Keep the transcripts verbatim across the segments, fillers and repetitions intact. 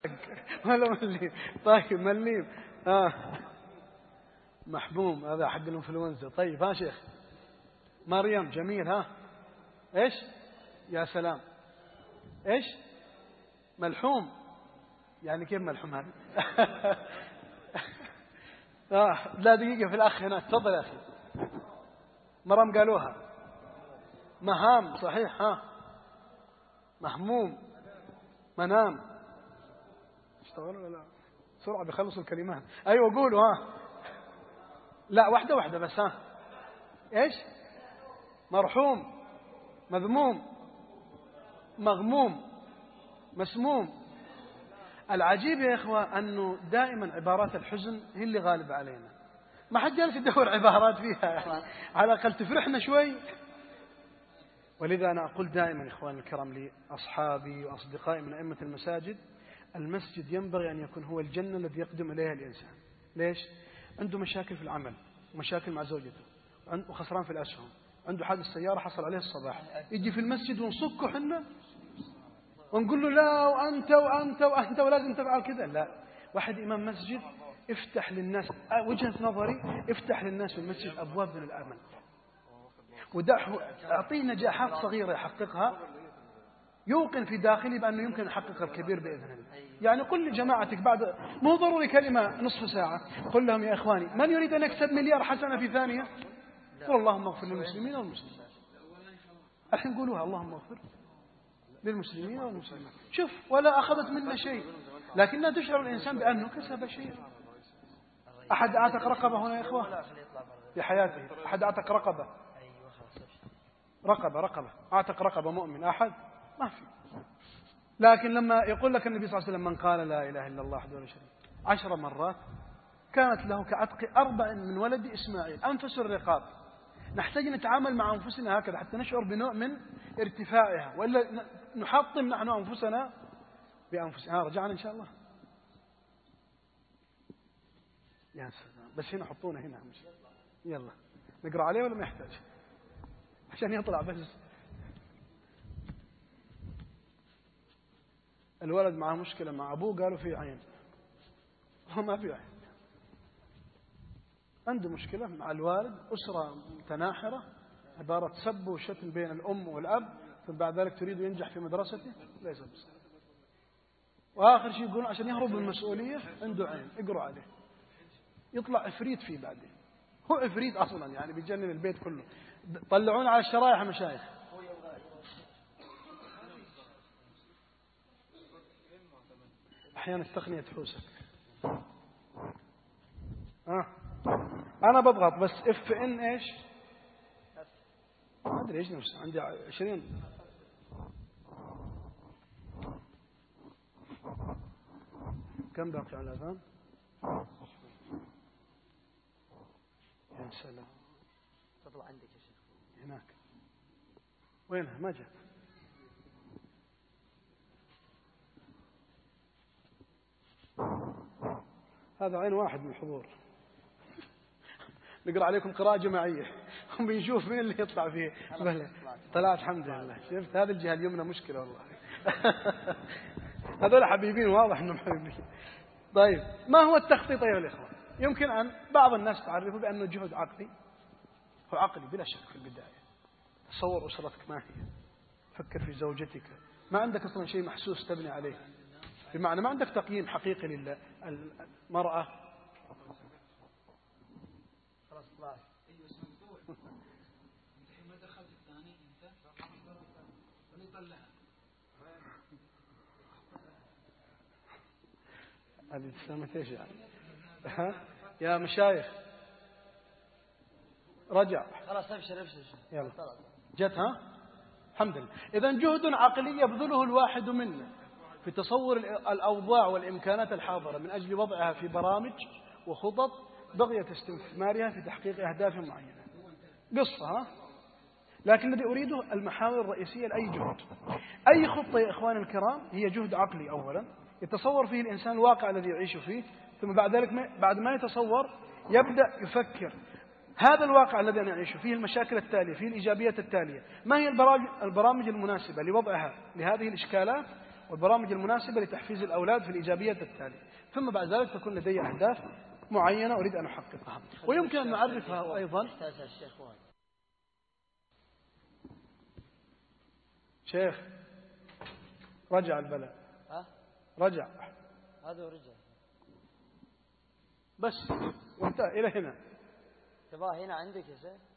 ولا مليم. طيب مليم. آه. محموم هذا حق الانفلونزا. طيب ها شيخ. مريم جميل. ها ايش؟ يا سلام. ايش؟ ملحوم. يعني كيف ملحوم هذا؟ آه. لا دقيقة في الأخ هنا. تفضل يا أخي. مرام قالوها. مهام صحيح. ها محموم منام. اشتغلوا ولا لا؟ بسرعة بيخلصوا الكلمات. أيوة قولوا. ها لا واحدة واحدة بس. ها ايش؟ مرحوم مذموم مغموم مسموم. العجيب يا إخوة أنه دائما عبارات الحزن هي اللي غالبة علينا. ما حد جالس يدور عبارات فيها يعني. على الأقل تفرحنا شوي. ولذا أنا أقول دائما إخواني الكرام لأصحابي وأصدقائي من أئمة المساجد، المسجد ينبغي أن يكون هو الجنة الذي يقدم إليها الإنسان. ليش؟ عنده مشاكل في العمل ومشاكل مع زوجته وخسران في الأسهم، عنده حادث سيارة حصل عليه الصباح، يجي في المسجد ونصكه حنا ونقول له لا وأنت وأنت وأنت ولازم تفعل كذا. لا، واحد إمام مسجد افتح للناس، وجهة نظري افتح للناس في المسجد أبواب من الأمل ودعه، أعطيه نجاحات صغيرة يحققها يوقن في داخلي بأنه يمكن يحقق الكبير بإذن الله. يعني قل لجماعتك بعد، مو ضروري كلمة نصف ساعة، قل لهم يا إخواني من يريد أن يكسب مليار حسنة في ثانية؟ قل اللهم اغفر للمسلمين والمسلمين. الحين قولوها اللهم اغفر للمسلمين والمسلمين. شوف ولا أخذت منا شيء، لكنها تشعر الإنسان بأنه كسب شيء. أحد أعتق رقبة هنا يا إخوة في حياته؟ أحد أعتق رقبة؟ رقبة رقبة أعتق رقبة مؤمن أحد؟ ما في. لكن لما يقول لك النبي صلى الله عليه وسلم من قال لا إله إلا الله وحده لا شريك له عشر مرات كانت له كعتق أربع من ولد إسماعيل. أنفس الرقاب. نحتاج نتعامل مع أنفسنا هكذا حتى نشعر بنوع من ارتفاعها، وإلا نحطم نحن أنفسنا بأنفسنا. ها رجعنا إن شاء الله. يا سلام. بس هنا حطونا هنا. يلا نقرأ عليه ولا ما يحتاج عشان يطلع بس؟ الولد معه مشكلة مع أبوه، قالوا في عين، هو ما في عين، عنده مشكلة مع الوالد، أسرة متناحرة، عبارة سب وشتم بين الأم والأب، ثم بعد ذلك تريد ينجح في مدرسته، ليس بس. وآخر شيء يقولون عشان يهرب من المسؤولية عنده عين، اقروا عليه، يطلع إفريت فيه بعدين، هو إفريت أصلا يعني بيجنن البيت كله. طلعون على الشرايح مشايخ. أحيانا التقنية تحوسك. آه. أنا بضغط بس اف ان ايش؟ ما أدري ايش نفسه، عندي عشرين. كم باقي على الأذان؟ يا سلام. تطلع عندك يا شيخ. هناك. وينها؟ ما جت. هذا عين واحد من الحضور. نقرأ عليكم قراءة جماعية وبنشوف مين اللي يطلع فيه. طلعت الحمد لله. شفت هذه الجهة اليمنى مشكلة والله. هذول حبيبين، واضح انهم حبيبين. طيب ما هو التخطيط أيها الإخوة؟ يمكن أن بعض الناس تعرفه بأنه جهد عقلي. هو عقلي بلا شك في البداية. تصور أسرتك ما هي، فكر في زوجتك، ما عندك أصلا شيء محسوس تبني عليه، بمعنى ما عندك تقييم حقيقي للمرأة. خلاص طلعت. ما دخلت الثاني انت ونطلعها. هذه ابتسامة ايش يعني؟ ها يا مشايخ رجع. خلاص ابشر ابشر. يلا جت. ها الحمد لله. إذا جهد عقلي يبذله الواحد منا في تصور الأوضاع والإمكانات الحاضرة من أجل وضعها في برامج وخطط بغية استثمارها في تحقيق أهداف معينة. قصة. ها لكن الذي أريده المحاور الرئيسية لأي جهد. أي خطة يا إخواني الكرام هي جهد عقلي أولا يتصور فيه الإنسان الواقع الذي يعيش فيه، ثم بعد ذلك بعد ما يتصور يبدأ يفكر هذا الواقع الذي أنا أعيشه فيه المشاكل التالية، فيه الإيجابيات التالية، ما هي البرامج المناسبة لوضعها لهذه الإشكالات، والبرامج المناسبة لتحفيز الأولاد في الإيجابيات التالية، ثم بعد ذلك تكون لدي أهداف معينة أريد أن أحققها، ويمكن أن نعرفها أيضا. شيخ رجع البلاء، رجع هذا رجع بس وانتهى إلى هنا. تباه هنا عندك يا شيخ؟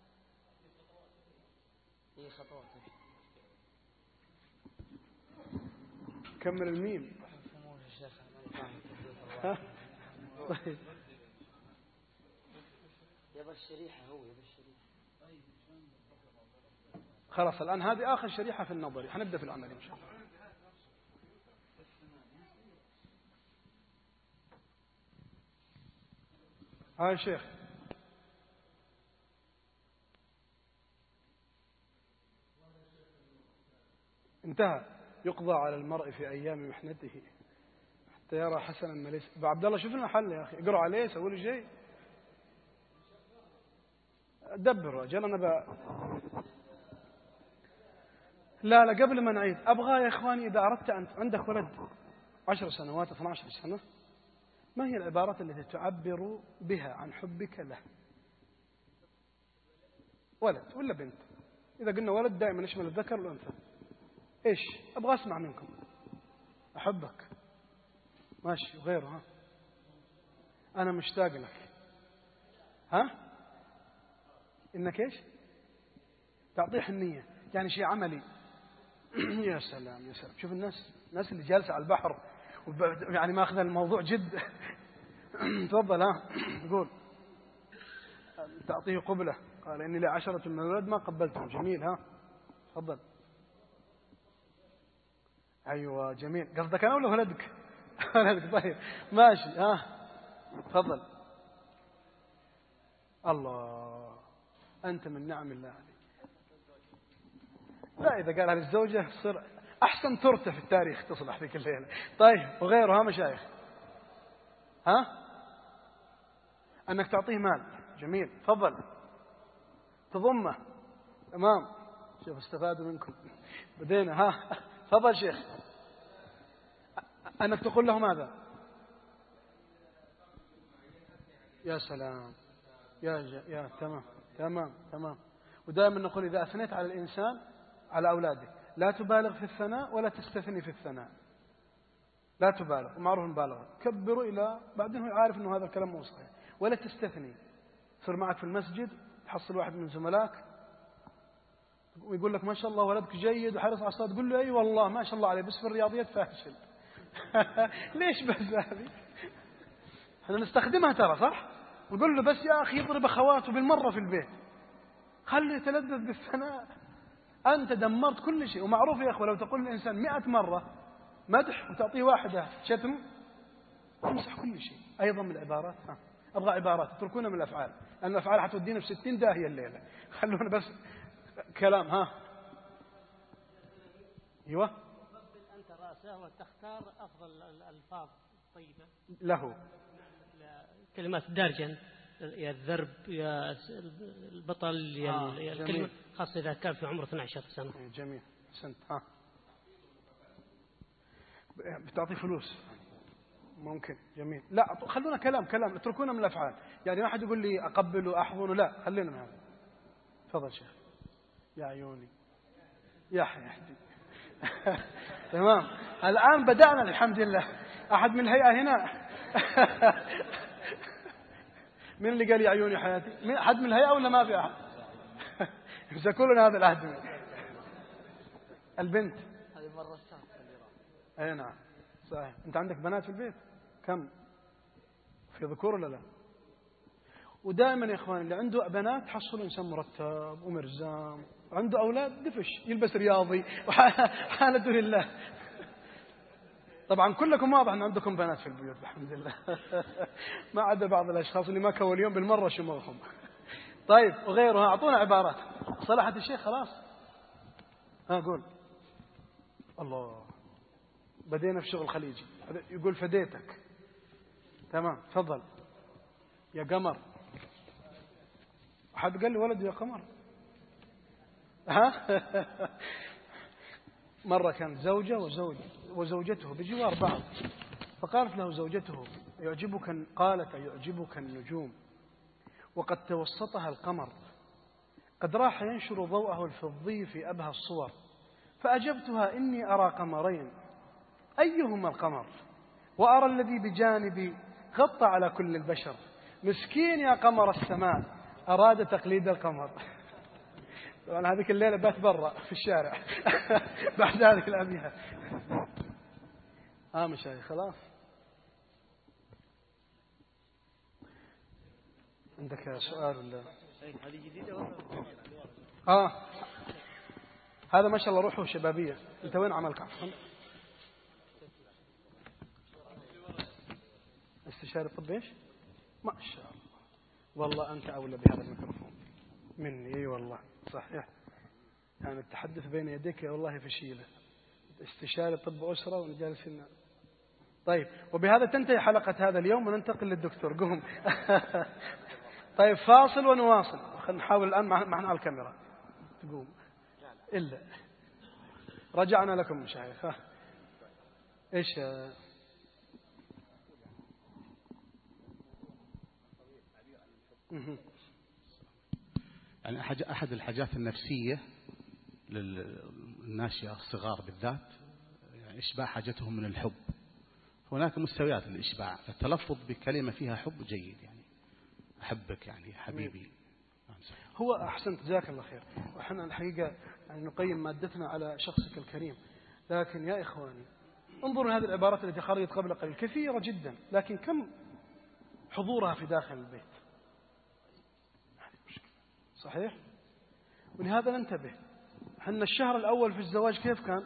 هي خطوات. كمل الميم. طيب يبى الشريحة، هو يبى الشريحة. خلاص الآن هذه آخر شريحة في النظري، حنبدأ في العمل إن شاء الله. هاي شيخ انتهى. يقضى على المرء في أيام محنته حتى يرى حسنا ما ليس. أبو عبد الله شوف لنا حل يا أخي، اقرأ عليه، سوي له شيء، دبر رجال. أنا ب... لا لا قبل ما نعيد أبغى يا إخواني، إذا أردت أنت عندك ولد عشر سنوات اثنتي عشرة سنة، ما هي العبارات التي تعبر بها عن حبك له؟ ولد ولا بنت؟ إذا قلنا ولد دائما يشمل الذكر والأنثى. إيش أبغى أسمع منكم؟ أحبك، ماشي، وغيره. ها أنا مشتاق لك. ها إنك إيش؟ تعطيه حنية، يعني شيء عملي. يا سلام يا سلام، شوف الناس الناس اللي جالسة على البحر يعني ما أخذ الموضوع جد. تفضل. ها قول. تعطيه قبلة، قال إني لعشرة من الولد ما قبلتهم. جميل. ها تفضل. أيوة جميل. قصدك أنا ولا ولدك؟ ولدك. طيب ماشي. ها تفضل. الله، أنت من نعم الله عليك. لا إذا قالها للزوجة تصير أحسن ترتة في التاريخ تصلح ذيك الليلة. طيب وغيره. ها مشايخ. ها أنك تعطيه مال. جميل. تفضل. تضمه. تمام. شوف استفادوا منكم. بدينا. ها تفضل شيخ. أنك تقول له ماذا؟ يا سلام. يا ج... يا تمام تمام تمام. ودائما نقول إذا أثنيت على الإنسان على أولاده لا تبالغ في الثناء ولا تستثني في الثناء. لا تبالغ، معروف المبالغة، كبروا إلى بعدين هو عارف أنه هذا الكلام مو صحيح. ولا تستثني. صير معك في المسجد تحصل واحد من زملاك ويقول لك ما شاء الله ولدك جيد وحرص على الصلاة، تقول له أي والله ما شاء الله عليه بس في الرياضيات فاشل. ليش بس هذه؟ احنا نستخدمها ترى صح؟ نقول له بس يا أخي يضرب أخواته بالمرة في البيت، خليه يتلذذ بالثناء. أنت دمرت كل شيء. ومعروف يا أخوة لو تقول الإنسان مئة مرة مدح وتعطيه واحدة شتم تمسح كل شيء. أيضا من العبارات. ها أبغى عبارات تتركونها من الأفعال، لأن الأفعال حتودينا في ستين داهية الليلة. خلونا بس كلام. ها أيوة. تقبل أنت رأسه وتختار أفضل الألفاظ الطيبة له. كلمات دارجا، يا الذرب يا البطل يا آه الكلمة، خاصة إذا كان في عمره اثنتي عشرة سنة. جميل. أحسنت. ها بتعطي فلوس ممكن. جميل. لا خلونا كلام كلام اتركونا من الأفعال. يعني ما حد يقول لي أقبل وأحضن، لا خلينا من هذا. تفضل شيخ. يا عيوني يا حياتي. تمام. الآن بدأنا الحمد لله. أحد من الهيئة هنا؟ من اللي قال يا عيوني حياتي؟ أحد من الهيئة ولا ما في أحد؟ يمسكون هذا العهد. البنت هذه مرة الثالثة. أي نعم صحيح. أنت عندك بنات في البيت كم؟ في ذكور ولا لا؟ ودائما يا إخوان اللي عنده بنات حصل إنسان مرتب ومرزام، وعنده أولاد دفش يلبس رياضي وحالته لله. طبعا كلكم واضح أن عندكم بنات في البيوت الحمد لله. ما عدا بعض الأشخاص اللي ما كوا اليوم بالمرة شموخهم. طيب وغيرها. أعطونا عبارات. صلحت الشيخ خلاص. ها قول. الله بدينا في شغل خليجي. يقول فديتك. تمام. تفضل. يا قمر. أحد قال لي ولد يا قمر؟ ها مرة كانت زوجة وزوج وزوجته بجوار بعض، فقالت له زوجته يعجبك، قالت يعجبك النجوم وقد توسطها القمر، قد راح ينشر ضوءه الفضي في أبهى الصور، فأجبتها إني أرى قمرين أيهما القمر، وأرى الذي بجانبي غطى على كل البشر، مسكين يا قمر السماء أراد تقليد القمر. طبعا هذيك الليلة بات برا في الشارع بعد هذه الأبيات. آه مشايخ خلاص. عندك سؤال ولا؟ هذه جديدة ولا؟ آه هذا ما شاء الله روحه شبابية. أنت وين عملك عفوا؟ استشاري طب إيش؟ ما شاء الله، والله أنت أولى بهذا الميكروفون مني. أي والله صحيح، يعني التحدث بين يديك يا والله فشيلة. استشاري طب أسرة ونجالسين. طيب وبهذا تنتهي حلقة هذا اليوم وننتقل للدكتور. قوم. طيب فاصل ونواصل. خلينا نحاول الآن معنا على الكاميرا. تقوم إلا رجعنا لكم مشايخ. إيش يعني أحد الحاجات النفسية للناشئة الصغار بالذات يعني إشباع حاجتهم من الحب. هناك مستويات للإشباع، التلفظ بكلمة فيها حب جيد، يعني أحبك يعني حبيبي. هو أحسنت جزاك الله خير. وإحنا الحقيقة يعني نقيم مادتنا على شخصك الكريم، لكن يا إخواني انظروا هذه العبارات التي خرجت قبل قليل كثيرة جدا، لكن كم حضورها في داخل البيت؟ صحيح؟ ولهذا ننتبه. حنا الشهر الأول في الزواج كيف كان؟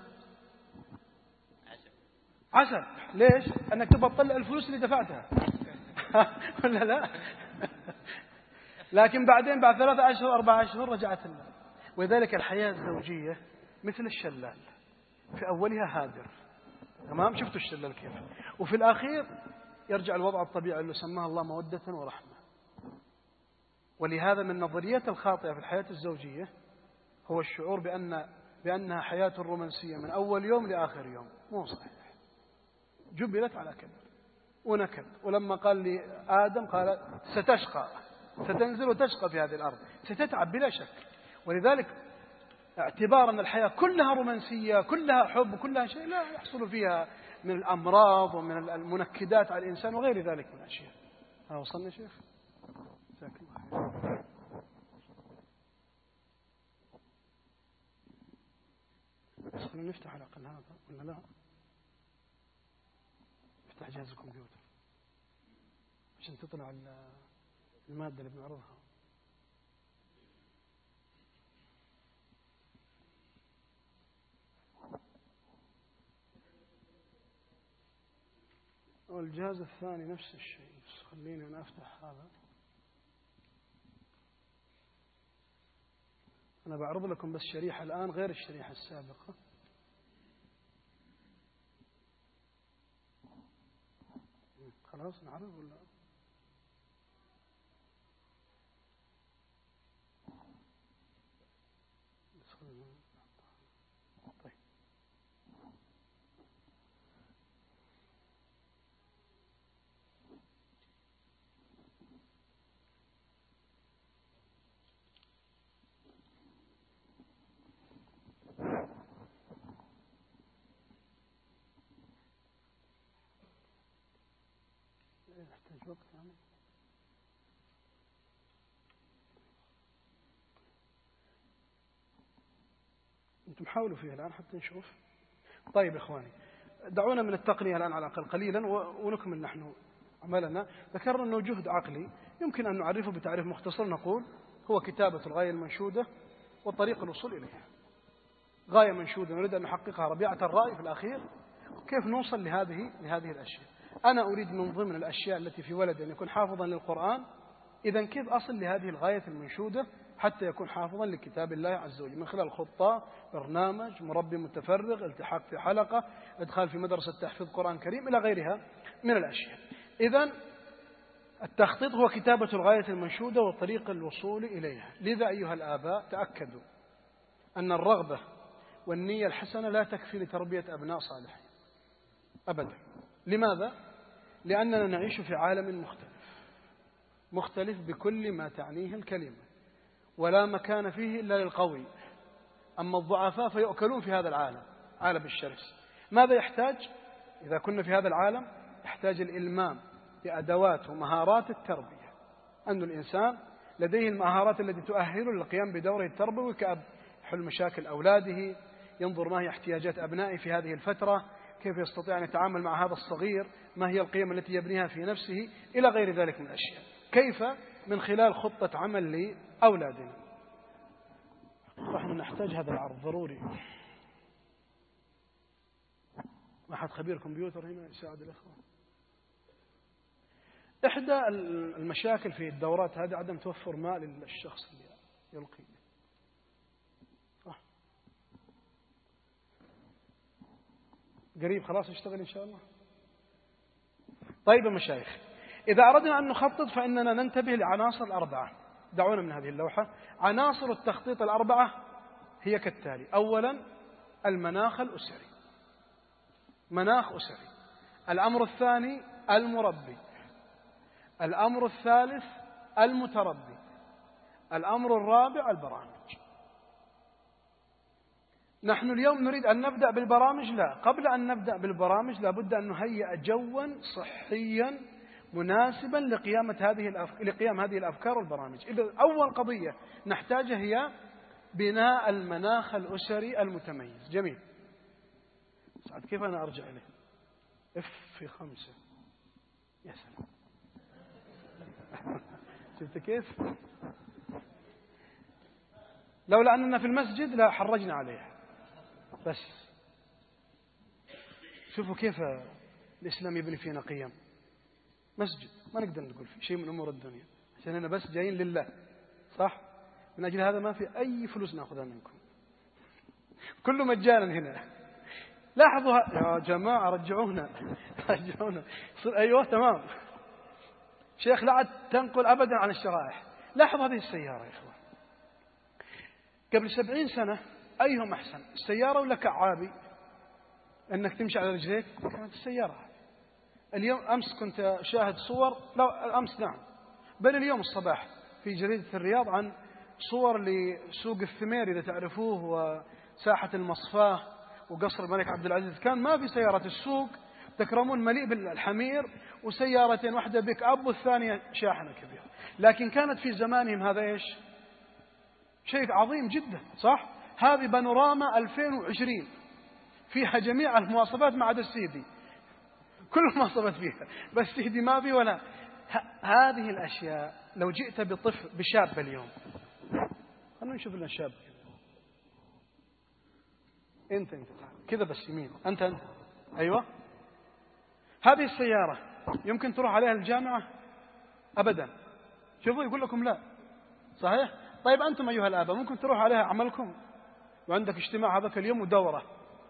عسل. ليش؟ أنك تبغى تطلع الفلوس اللي دفعتها ولا لا؟ لكن بعدين بعد ثلاثة أشهر أربعة أشهر رجعت لنا. ولذلك الحياة الزوجية مثل الشلال، في أولها هادر، تمام؟ شفتوا الشلال كيف؟ وفي الأخير يرجع الوضع الطبيعي اللي سماه الله مودة ورحمة. ولهذا من النظريات الخاطئة في الحياة الزوجية هو الشعور بأن بأنها حياة رومانسية من أول يوم لآخر يوم. مو صحيح. جبلت على كذا ونكد. ولما قال لي آدم قال ستشقى، ستنزل وتشقى في هذه الأرض، ستتعب بلا شك. ولذلك اعتبار أن الحياة كلها رومانسية كلها حب كلها شيء لا يحصل فيها من الأمراض ومن المنكدات على الإنسان وغير ذلك من الأشياء. ها وصلنا شيخ؟ جزاك الله خير. بس خلينا نفتح على الأقل هذا ولا لا؟ افتح جهاز الكمبيوتر عشان تطلع المادة اللي بنعرضها. والجهاز الثاني نفس الشيء، بس خليني أنا أفتح هذا. أنا بعرض لكم بس شريحة الآن غير الشريحة السابقة. خلاص نعرض ولا؟ طيب يحتاج وقت يعني. انتم حاولوا فيه الآن حتى نشوف. طيب إخواني دعونا من التقنية الآن على الأقل قليلا ونكمل نحن عملنا. ذكرنا أنه جهد عقلي يمكن أن نعرفه بتعريف مختصر، نقول هو كتابة الغاية المنشودة وطريق الوصول إليها. غاية منشودة نريد أن نحققها ربيعة الرأي في الأخير، كيف نوصل لهذه لهذه الأشياء. أنا أريد من ضمن الأشياء التي في ولدي أن يكون حافظا للقرآن، إذا كيف أصل لهذه الغاية المنشودة حتى يكون حافظا لكتاب الله عز وجل من خلال خطة، برنامج، مربي متفرغ، التحاق في حلقة، إدخال في مدرسة تحفيظ قرآن كريم إلى غيرها من الأشياء. إذن التخطيط هو كتابة الغاية المنشودة وطريق الوصول إليها. لذا أيها الآباء تأكدوا أن الرغبة والنية الحسنة لا تكفي لتربية أبناء صالحين أبدا. لماذا؟ لأننا نعيش في عالم مختلف مختلف بكل ما تعنيه الكلمة، ولا مكان فيه إلا للقوي. أما الضعفاء فيؤكلون في هذا العالم، عالم الشرس. ماذا يحتاج إذا كنا في هذا العالم؟ يحتاج الإلمام بأدوات ومهارات التربية، أن الإنسان لديه المهارات التي تؤهله للقيام بدوره التربوي كأب، يحل مشاكل أولاده، ينظر ما هي احتياجات أبنائه في هذه الفترة، كيف يستطيع أن يتعامل مع هذا الصغير، ما هي القيم التي يبنيها في نفسه، إلى غير ذلك من الأشياء. كيف؟ من خلال خطة عمل لأولادنا. نحن نحتاج هذا العرض ضروري. أحد خبير كمبيوتر هنا يساعد الأخوة. إحدى المشاكل في الدورات هذه عدم توفر ماء للشخص اللي يلقي. صح. قريب خلاص يشتغل إن شاء الله. طيب يا مشايخ، إذا أردنا أن نخطط فإننا ننتبه لعناصر الأربعة. دعونا من هذه اللوحة. عناصر التخطيط الأربعة هي كالتالي: أولا المناخ الأسري، مناخ أسري. الأمر الثاني المربي. الأمر الثالث المتربي. الأمر الرابع البرامج. نحن اليوم نريد أن نبدأ بالبرامج. لا، قبل أن نبدأ بالبرامج لابد أن نهيئ جوا صحيا مناسبا لقيامة هذه الأف... لقيام هذه الأفكار والبرامج. إذا أول قضية نحتاجها هي بناء المناخ الأسري المتميز. جميل. سعد كيف أنا أرجع إليه؟ اف في خمسة. يا سلام. شفت كيف؟ لولا أننا في المسجد لا حرجنا عليها. بس شوفوا كيف الإسلام يبني فينا قيم. مسجد ما نقدر نقول فيه شيء من أمور الدنيا، عشان هنا بس جايين لله. صح؟ من أجل هذا ما في أي فلوس نأخذها منكم، كله مجانا هنا. لاحظوا يا جماعة، رجعونا رجعونا. أيوه تمام شيخ، لا تنقل أبدا عن الشرائح. لاحظوا هذه السيارة يا إخوان، قبل سبعين سنة أيهم أحسن، السيارة ولا كعابي أنك تمشي على رجليك؟ كانت السيارة. اليوم أمس كنت شاهد صور، لا أمس نعم بل اليوم الصباح في جريدة الرياض عن صور لسوق الثمير إذا تعرفوه، وساحة المصفاة وقصر الملك عبد العزيز. كان ما في سيارة، السوق تكرمون مليء بالحمير، وسيارتين، واحدة بيك أب والثانية شاحنة كبيرة. لكن كانت في زمانهم هذا إيش؟ شيء عظيم جدا. صح؟ هذه بانوراما ألفين وعشرين فيها جميع المواصفات ما عدا السيدي، كل المواصفات فيها، بس سيدي ما في ولا. هذه الأشياء لو جئت بطفل بشاب اليوم، خلونا نشوف لنا شاب. انت انت كذا بس يمين، انت انت ايوه. هذه السيارة يمكن تروح عليها الجامعة؟ ابدا. شوفوا يقول لكم لا. صحيح؟ طيب أنتم أيها الآباء ممكن تروح عليها عملكم وعندك اجتماع هذاك اليوم ودورة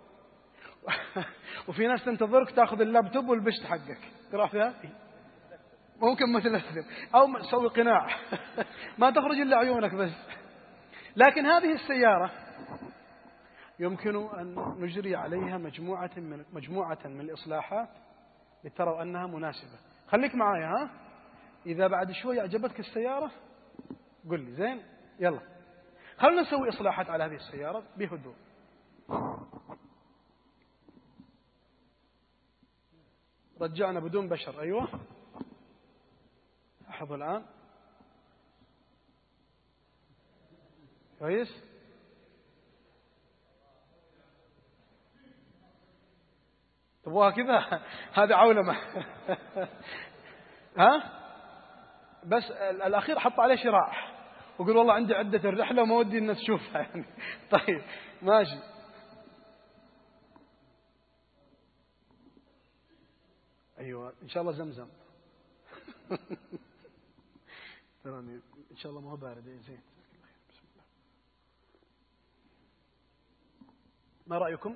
وفي ناس تنتظرك تأخذ اللابتوب والبشت حقك تروح فيها؟ ممكن متلثم أو تسوي قناع ما تخرج إلا عيونك بس. لكن هذه السيارة يمكن أن نجري عليها مجموعة من مجموعة من الإصلاحات لتروا أنها مناسبة. خليك معايا ها. إذا بعد شوي أعجبتك السيارة قل لي زين، يلا خلنا نسوي إصلاحات على هذه السيارة بهدوء. رجعنا بدون بشر. أيوة لاحظوا الآن كويس. تبغاها كذا؟ هذا عولمة ها. بس الأخير حط عليه شراع وقال والله عندي عدة الرحلة وما ودي الناس تشوفها يعني. طيب ماشي. أيوة إن شاء الله زمزم تراني إن شاء الله ما هو بارد. زين بسم الله. ما رأيكم؟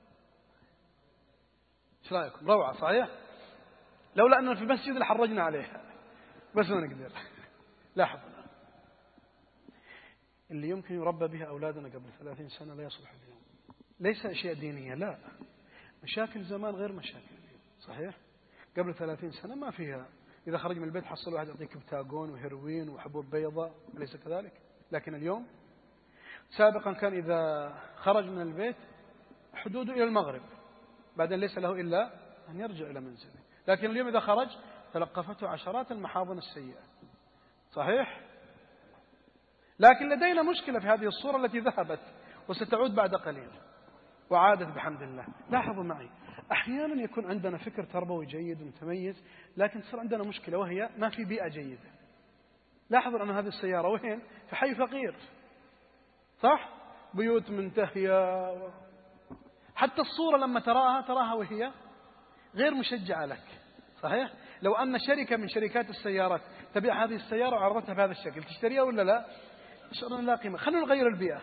ايش رأيكم؟ روعة صحيح؟ لولا أننا في المسجد لحرجنا عليها بس ما نقدر. لاحظ اللي يمكن يربى بها أولادنا قبل ثلاثين سنة لا يصلح اليوم. ليس أشياء دينية، لا، مشاكل زمان غير مشاكل اليوم. صحيح؟ قبل ثلاثين سنة ما فيها، إذا خرج من البيت حصل واحد يعطيك بتاغون وهيروين وحبوب بيضاء، أليس كذلك؟ لكن اليوم سابقا كان إذا خرج من البيت حدوده إلى المغرب، بعدين ليس له إلا أن يرجع إلى منزله. لكن اليوم إذا خرج تلقفته عشرات المحاضن السيئة. صحيح؟ لكن لدينا مشكلة في هذه الصورة التي ذهبت وستعود بعد قليل وعادت بحمد الله. لاحظوا معي، أحيانا يكون عندنا فكر تربوي جيد ومتميز، لكن تصير عندنا مشكلة وهي ما في بيئة جيدة. لاحظوا أن هذه السيارة وين؟ في حي فقير، صح؟ بيوت منتهية، حتى الصورة لما تراها تراها وهي غير مشجعة لك. صحيح؟ لو أن شركة من شركات السيارات تبيع هذه السيارة وعرضتها بهذا الشكل، تشتريها ولا لا؟ تشعر أن لا قيمة. خلونا نغير البيئة.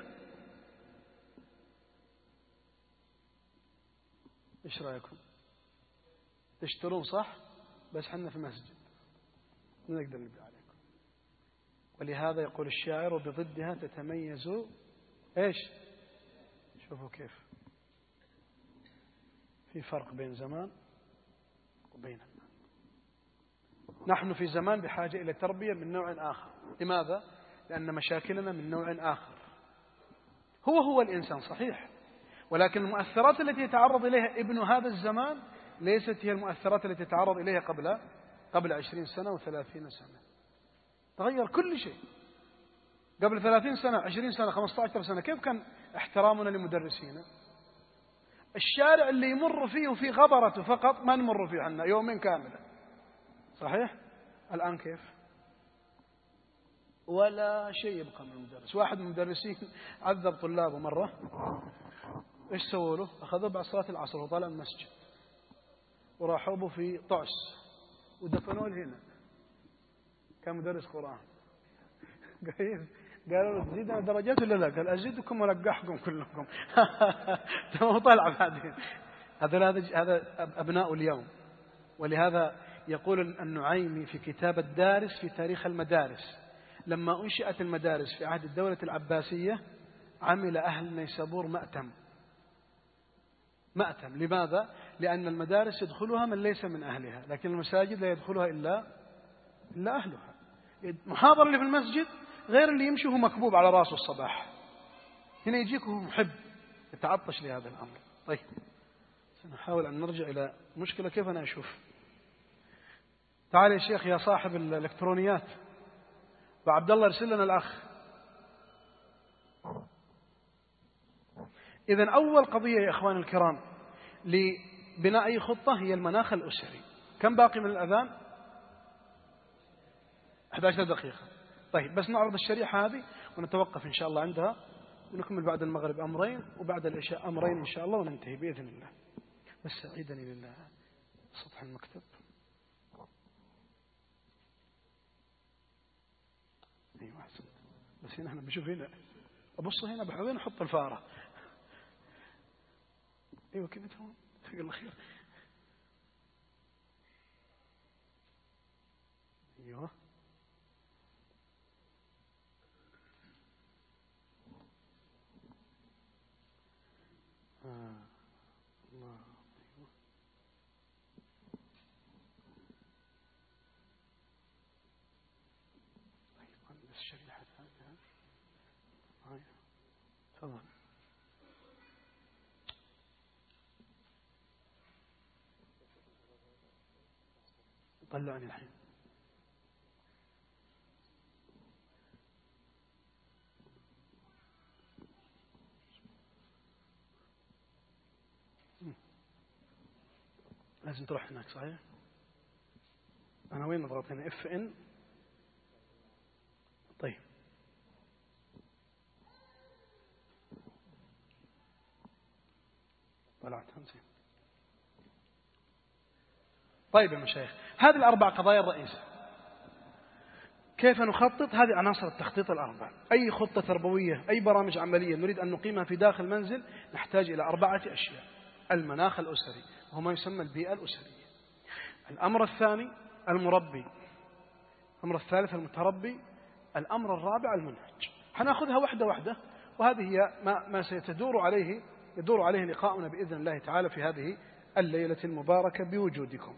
إيش رأيكم؟ تشترون صح؟ بس حنا في مسجد نقدر نبيع عليكم. ولهذا يقول الشاعر وبضدها تتميز إيش؟ شوفوا كيف في فرق بين زمان وبين الآن. نحن في زمان بحاجة إلى تربية من نوع آخر. لماذا؟ لأن مشاكلنا من نوع آخر. هو هو الإنسان صحيح، ولكن المؤثرات التي يتعرض إليها ابن هذا الزمان ليست هي المؤثرات التي يتعرض إليها قبل قبل عشرين سنة وثلاثين سنة. تغير كل شيء. قبل ثلاثين سنة، عشرين سنة، خمسة عشر سنة، كيف كان احترامنا لمدرسينا؟ الشارع اللي يمر فيه وفي غبرته فقط ما نمر فيه عنا يومين كاملة. صحيح؟ الآن كيف؟ ولا شيء يبقى من المدرس. واحد من المدرسين عذب طلابه مرة، إيش سووا له؟ أخذوه بعد صلاة العصر وطلع من المسجد وراحوا به في طعس ودفنوه هنا. كان مدرس قرآن. قالوا له تزيدنا درجات ولا لا؟ قال أزيدكم ولقحكم كلكم. تمام طلع بعدين. هذا هذا أبناء اليوم. ولهذا يقول النعيمي في كتاب الدارس في تاريخ المدارس: لما أنشئت المدارس في عهد الدولة العباسية عمل أهل نيسابور مأتم. مأتم لماذا؟ لأن المدارس يدخلها من ليس من أهلها، لكن المساجد لا يدخلها إلا إلا أهلها. محاضر اللي في المسجد غير اللي يمشي هو مكبوب على رأسه الصباح. هنا يجيك هو محب يتعطش لهذا الأمر. طيب سنحاول أن نرجع إلى مشكلة كيف أنا أشوف. تعال يا شيخ يا صاحب الإلكترونيات، وعبد الله يرسل لنا الأخ. إذن أول قضية يا إخواني الكرام لبناء أي خطة هي المناخ الأسري. كم باقي من الأذان؟ أحد عشر دقيقة. طيب بس نعرض الشريحة هذه ونتوقف إن شاء الله عندها، ونكمل بعد المغرب أمرين وبعد العشاء أمرين إن شاء الله وننتهي بإذن الله. بس أعيدني لله سطح المكتب. أيوة أحسن. بس هنا أنا بشوف هنا أبص هنا بحوين أحط الفارة. أيوة كذا تمام. الله خير. أيوة آه. الله. أيوة. طيب بس الشريحة هذه هاي تفضل. طلعني الحين. لازم تروح هناك صحيح؟ أنا وين نضغط هنا؟ اف ان. طيب طلعت همسين. طيب يا مشايخ، هذه الأربع قضايا الرئيسة كيف نخطط؟ هذه عناصر التخطيط الأربع. أي خطة تربوية، أي برامج عملية نريد أن نقيمها في داخل المنزل نحتاج إلى أربعة أشياء: المناخ الأسري وهو ما يسمى البيئة الأسرية. الأمر الثاني المربي. الأمر الثالث المتربي. الأمر الرابع المنهج. حنأخذها واحدة واحدة، وهذه هي ما, ما سيتدور عليه يدور عليه لقاؤنا بإذن الله تعالى في هذه الليلة المباركة بوجودكم.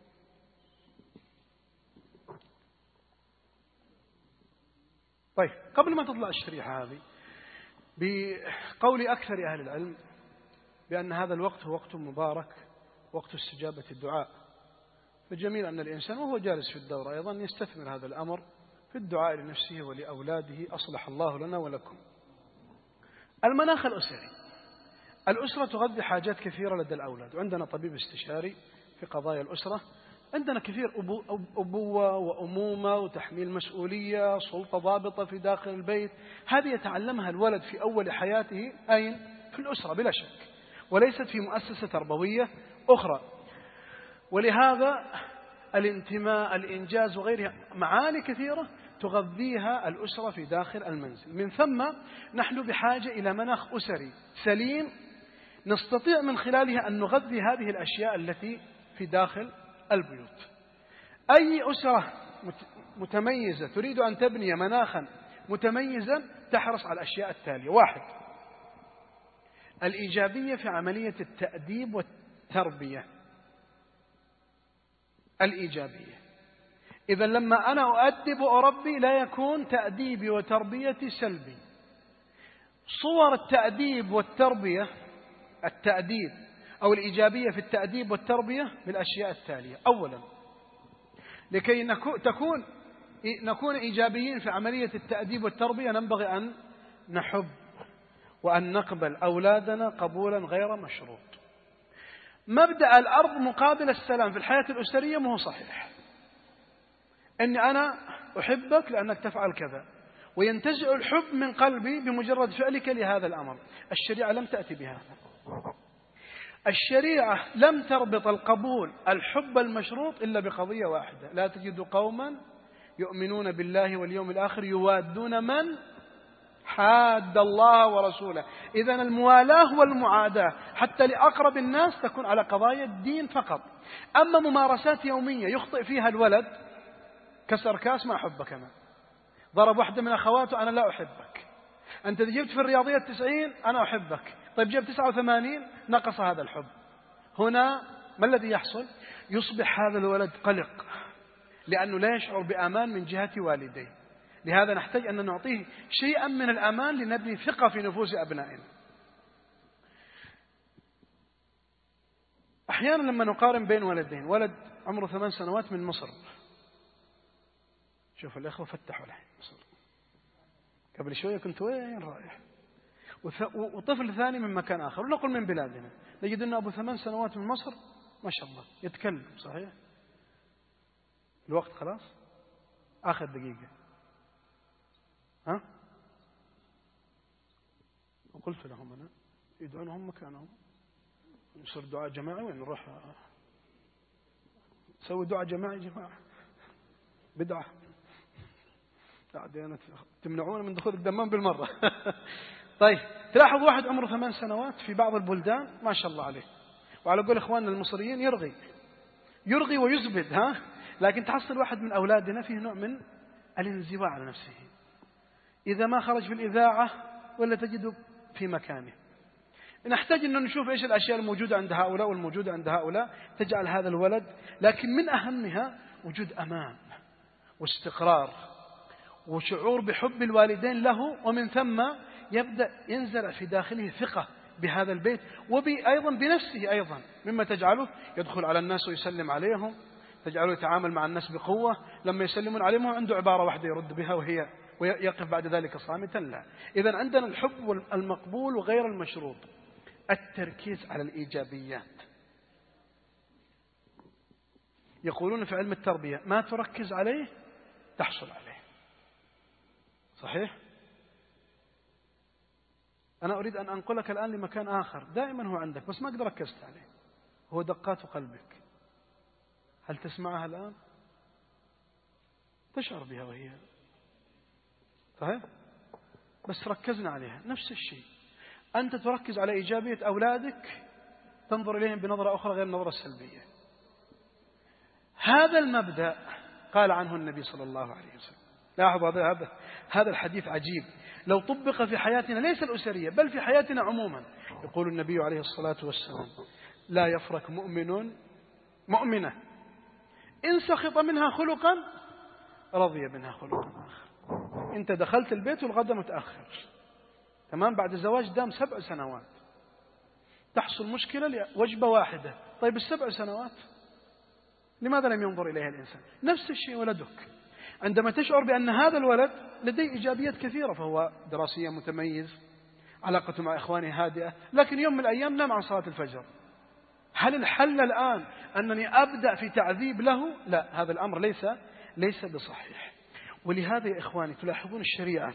طيب، قبل ما تطلع الشريحة هذه، بقول أكثر أهل العلم بأن هذا الوقت هو وقت مبارك، وقت استجابة الدعاء، فجميل أن الإنسان وهو جالس في الدورة أيضا يستثمر هذا الأمر في الدعاء لنفسه ولأولاده، أصلح الله لنا ولكم. المناخ الأسري، الأسرة تغذي حاجات كثيرة لدى الأولاد، وعندنا طبيب استشاري في قضايا الأسرة، عندنا كثير أبو أبوة وأمومة وتحميل مسؤولية، سلطة ضابطة في داخل البيت، هذه يتعلمها الولد في أول حياته أين؟ في الأسرة بلا شك، وليست في مؤسسة تربوية أخرى. ولهذا الانتماء، الإنجاز وغيرها معاني كثيرة تغذيها الأسرة في داخل المنزل. من ثم نحن بحاجة إلى مناخ أسري سليم نستطيع من خلالها أن نغذي هذه الأشياء التي في داخل البيوت. أي أسرة متميزة تريد أن تبني مناخا متميزا تحرص على الأشياء التالية: واحد، الإيجابية في عملية التأديب والتربية. الإيجابية، إذا لما أنا أؤدب وأربي لا يكون تأديبي وتربيتي سلبي. صور التأديب والتربية، التأديب أو الإيجابية في التأديب والتربية بالأشياء التالية: أولا، لكي تكون نكون إيجابيين في عملية التأديب والتربية ننبغي أن نحب وأن نقبل أولادنا قبولا غير مشروط. مبدأ الأرض مقابل السلام في الحياة الأسرية مو صحيح، أني أنا أحبك لأنك تفعل كذا، وينتزع الحب من قلبي بمجرد فعلك لهذا الأمر. الشريعة لم تأتي بهذا. الشريعة لم تربط القبول الحب المشروط إلا بقضية واحدة: لا تجد قوما يؤمنون بالله واليوم الآخر يوادون من حاد الله ورسوله. إذن الموالاة والمعاداة حتى لأقرب الناس تكون على قضايا الدين فقط. أما ممارسات يومية يخطئ فيها الولد، كسر كاس ما أحبك أنا، ضرب واحدة من أخواته أنا لا أحبك، أنت جبت في الرياضية التسعين أنا أحبك، طيب جبت تسعة وثمانين، نقص هذا الحب. هنا ما الذي يحصل؟ يصبح هذا الولد قلق لأنه لا يشعر بأمان من جهة والديه. لهذا نحتاج أن نعطيه شيئا من الأمان لنبني ثقة في نفوس أبنائنا. أحيانا لما نقارن بين ولدين، ولد عمره ثمان سنوات من مصر، شوف الأخوة فتحوا الحين مصر، قبل شوية كنت وين رايح، وطفل ثاني من مكان آخر، ونقول من بلادنا، نجد أن أبو ثمان سنوات من مصر ما شاء الله يتكلم صحيح. الوقت خلاص آخر دقيقة، ها؟ وقلت لهم أنا يدعونهم مكانهم، نصير دعاء جماعي وين نروح نسوي دعاء جماعي جماعة بدعة، بعدين تمنعون من دخول الدمام بالمرة. طيب، تلاحظ واحد عمره ثمان سنوات في بعض البلدان ما شاء الله عليه، وعلى قول إخواننا المصريين يرغي يرغي ويزبد، ها؟ لكن تحصل واحد من أولادنا فيه نوع من الانزواء على نفسه، إذا ما خرج في الإذاعة ولا تجده في مكانه. نحتاج أن نشوف إيش الأشياء الموجودة عند هؤلاء والموجودة عند هؤلاء تجعل هذا الولد، لكن من أهمها وجود أمان واستقرار وشعور بحب الوالدين له، ومن ثم يبدأ ينزرع في داخله ثقة بهذا البيت وأيضا بنفسه، أيضا مما تجعله يدخل على الناس ويسلم عليهم، تجعله يتعامل مع الناس بقوة، لما يسلمون عليهم عنده عبارة واحدة يرد بها وهي ويقف بعد ذلك صامتا. لا، إذن عندنا الحب المقبول وغير المشروط. التركيز على الإيجابيات. يقولون في علم التربية ما تركز عليه تحصل عليه، صحيح؟ أنا أريد أن أنقلك الآن لمكان آخر دائما هو عندك بس ما قد ركزت عليه، هو دقات قلبك. هل تسمعها الآن؟ تشعر بها وهي صحيح؟ بس ركزنا عليها. نفس الشيء أنت تركز على إيجابية أولادك، تنظر إليهم بنظرة أخرى غير النظرة السلبية. هذا المبدأ قال عنه النبي صلى الله عليه وسلم لاحظ هذا هذا هذا الحديث عجيب، لو طبق في حياتنا ليس الأسرية بل في حياتنا عموما. يقول النبي عليه الصلاة والسلام: لا يفرق مؤمن مؤمنة إن سخط منها خلقا رضي منها خلقا آخر. أنت دخلت البيت والغدا متأخر، تمام، بعد الزواج دام سبع سنوات، تحصل مشكلة لوجبة واحدة، طيب السبع سنوات لماذا لم ينظر إليها الإنسان؟ نفس الشيء ولدك، عندما تشعر بأن هذا الولد لديه إيجابيات كثيرة، فهو دراسيا متميز، علاقته مع إخوانه هادئة، لكن يوم من الأيام نام عن صلاة الفجر، هل الحل الآن أنني أبدأ في تعذيب له؟ لا، هذا الأمر ليس ليس بصحيح. ولهذا يا إخواني تلاحظون الشريعة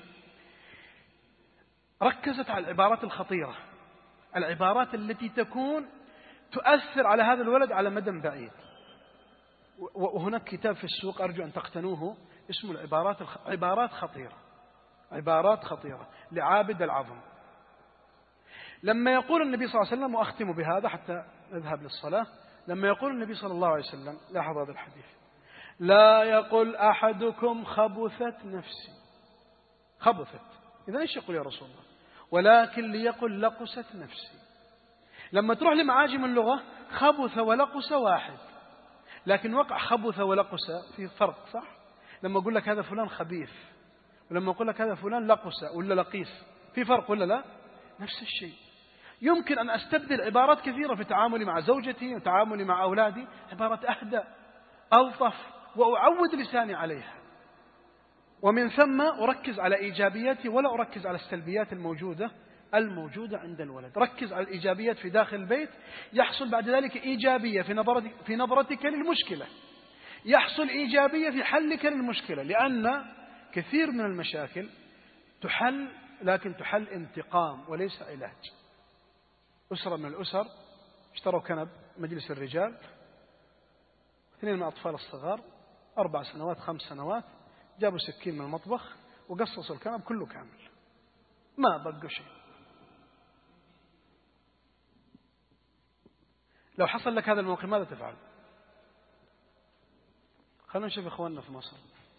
ركزت على العبارات الخطيرة، العبارات التي تكون تؤثر على هذا الولد على مدى بعيد. وهناك كتاب في السوق أرجو أن تقتنوه اسمه العبارات الخ... عبارات خطيرة، عبارات خطيرة لعابد العظم. لما يقول النبي صلى الله عليه وسلم، وأختم بهذا حتى نذهب للصلاة، لما يقول النبي صلى الله عليه وسلم، لاحظ هذا الحديث: لا يقل أحدكم خبثت نفسي، خبثت، إذا إيش يقول يا رسول الله؟ ولكن ليقل لقست نفسي. لما تروح لمعاجم اللغة خبث ولقس واحد، لكن وقع خبث ولقس في فرق، صح؟ لما أقول لك هذا فلان خبيث، ولما أقول لك هذا فلان لقس ولا لقيس، في فرق ولا لا؟ نفس الشيء. يمكن أن أستبدل عبارات كثيرة في تعاملي مع زوجتي وتعاملي مع أولادي، عبارات أهدى ألطف، وأعود لساني عليها، ومن ثم أركز على إيجابياتي ولا أركز على السلبيات الموجودة الموجودة عند الولد. ركز على الإيجابيات في داخل البيت، يحصل بعد ذلك إيجابية في نظرتك, في نظرتك للمشكلة، يحصل إيجابية في حلك للمشكلة، لأن كثير من المشاكل تحل، لكن تحل انتقام وليس علاج. أسرة من الأسر اشتروا كنب مجلس الرجال، اثنين من الأطفال الصغار أربع سنوات خمس سنوات، جابوا سكين من المطبخ وقصصوا الكنب كله كامل، ما بقوا شيء. لو حصل لك هذا الموقف ماذا تفعل؟ خلونا نشوف إخواننا في مصر،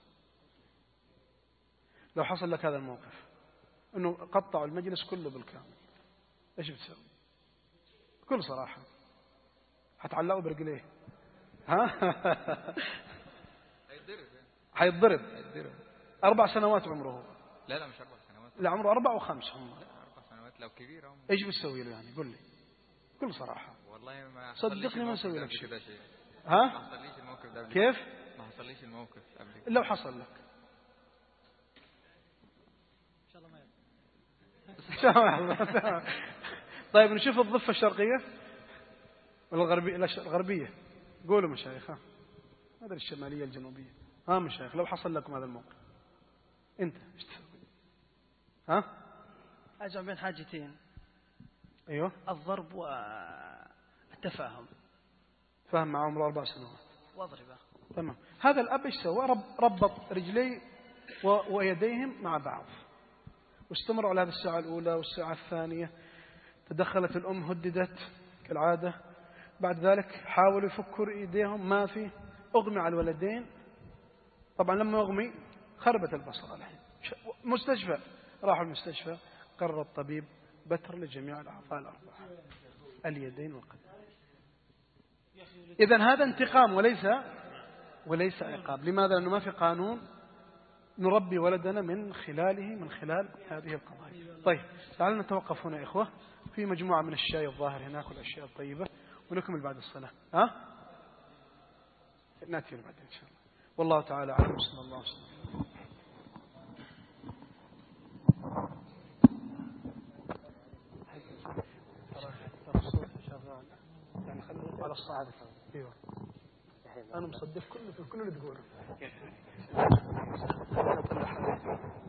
لو حصل لك هذا الموقف أنه قطعوا المجلس كله بالكامل، إيش بتسوي؟ بكل صراحة هتعلقوا برجليه، ها؟ هيتضرب هيتضرب. هيتضرب. أربع سنوات عمره. لا لا مش أربع سنوات. لا عمره أربع وخمس هم. لا أربع سنوات لو كبير هم. إيش بتسوي له يعني؟ قل لي بكل صراحة. والله ما صدقني ما نسوي لك شيء. شيء. ها؟ ما حصليش الموقف ده قبل. كيف؟ ما حصليش الموقف قبل. لو حصل لك. إن شاء الله ما يحصل. طيب نشوف الضفة الشرقية ولا الغربية؟ لا الغربية. قولوا مشايخ، ها هذا الشمالية الجنوبية. ها مشايخ لو حصل لكم هذا الموقف أنت إيش تسوي؟ ها؟ أجمع بين حاجتين، أيوه، الضرب والتفاهم. فهم مع عمره أربع سنوات واضربه. تمام. هذا الأب إيش سوى؟ رب ربط رجليه ويديهم مع بعض، واستمروا على هذه الساعة الأولى والساعة الثانية. تدخلت الأم هددت كالعادة. بعد ذلك حاولوا يفكوا ايديهم، ما في، اغمي على الولدين. طبعا لما اغمي خربت البصر الحين. مستشفى، راحوا المستشفى، قرر الطبيب بتر لجميع الأعضاء الأربعة، اليدين والقدم. إذن هذا انتقام وليس وليس عقاب. لماذا؟ لأنه ما في قانون نربي ولدنا من خلاله من خلال هذه القضايا. طيب تعالوا نتوقف هنا إخوة، في مجموعة من الشاي الظاهر هناك والأشياء الطيبة، ونكمل بعد الصلاة. ها؟ نأتي بعد إن شاء الله. والله تعالى أعلم. صلى الله عليه وسلم. يعني خلوا على الصعد. ايوه انا مصدق كله في كل اللي تقوله.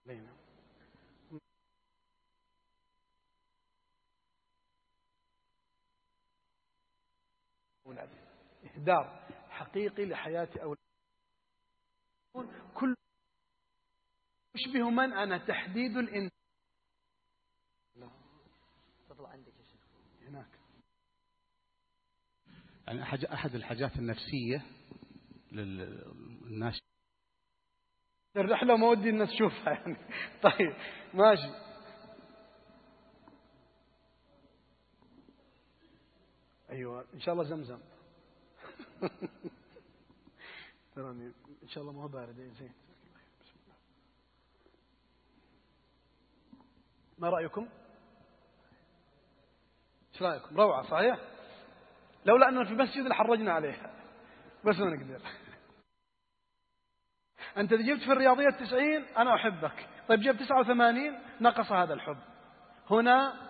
إهدار حقيقي لحياة أولاد كل يشبه من أنا تحديد الإنسان. تطلع عندك يا شيخ هناك يعني أحد الحاجات النفسية للناس الرحلة ما ودي الناس تشوفها يعني. طيب ماشي. أيوة إن شاء الله زمزم. تراني إن شاء الله ما هو بارد زين. ما رأيكم؟ ايش رأيكم؟ روعة صحيح؟ لولا أننا في المسجد لحرجنا عليها بس ما نقدر. أنت جبت في الرياضية تسعين أنا أحبك، طيب جبت تسعة وثمانين نقص هذا الحب. هنا